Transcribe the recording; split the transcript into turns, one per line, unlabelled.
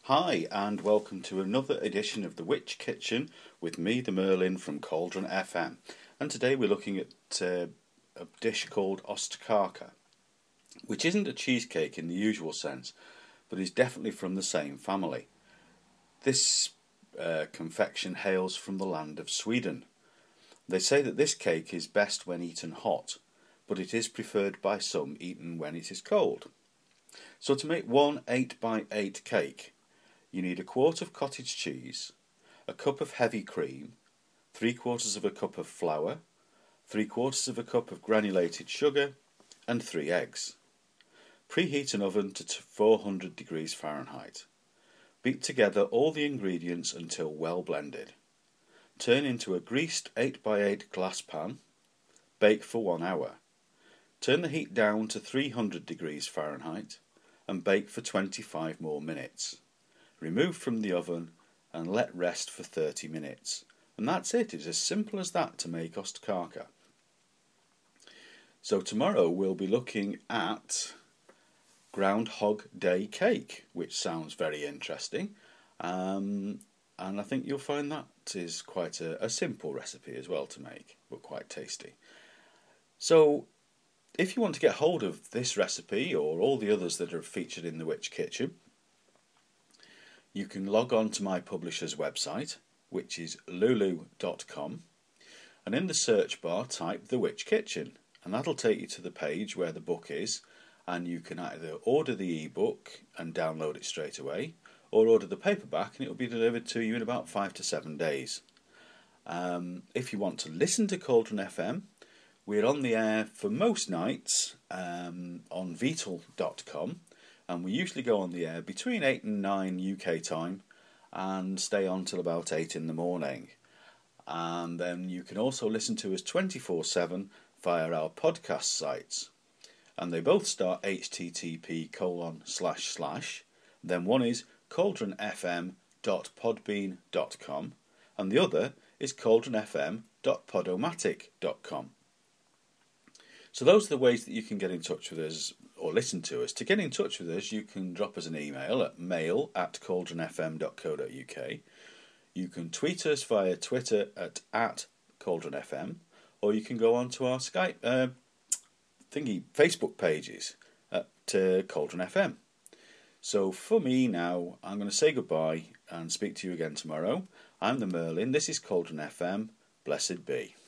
Hi, and welcome to another edition of The Witch Kitchen with me, the Merlin from Cauldron FM. And today we're looking at a dish called Ostakaka, which isn't a cheesecake in the usual sense, but is definitely from the same family. This confection hails from the land of Sweden. They say that this cake is best when eaten hot, but it is preferred by some eaten when it is cold. So to make one 8x8 cake, you need a quart of cottage cheese, a cup of heavy cream, 3/4 of a cup of flour, 3/4 of a cup of granulated sugar, and 3 eggs. Preheat an oven to 400 degrees Fahrenheit. Beat together all the ingredients until well blended. Turn into a greased 8x8 glass pan. Bake for 1 hour. Turn the heat down to 300 degrees Fahrenheit and bake for 25 more minutes. Remove from the oven and let rest for 30 minutes. And that's it. It's as simple as that to make Ostakaka. So tomorrow we'll be looking at Groundhog Day cake, which sounds very interesting. And I think you'll find that is quite a simple recipe as well to make, but quite tasty. So if you want to get hold of this recipe or all the others that are featured in The Witch Kitchen, you can log on to my publisher's website, which is lulu.com, and in the search bar type The Witch Kitchen, and that'll take you to the page where the book is, and you can either order the ebook and download it straight away, or order the paperback and it will be delivered to you in about 5 to 7 days. If you want to listen to Cauldron FM, we're on the air for most nights on Vital.com, and we usually go on the air between 8 and 9 UK time and stay on till about 8 in the morning. And then you can also listen to us 24/7 via our podcast sites. And they both start http:// then one is cauldronfm.podbean.com and the other is cauldronfm.podomatic.com. So those are the ways that you can get in touch with us or listen to us. To get in touch with us, you can drop us an email at mail@cauldronfm.co.uk. You can tweet us via Twitter at @cauldronfm, or you can go on to our Skype Facebook pages at Cauldron FM. So for me now, I'm going to say goodbye and speak to you again tomorrow. I'm the Merlin. This is Cauldron FM. Blessed be.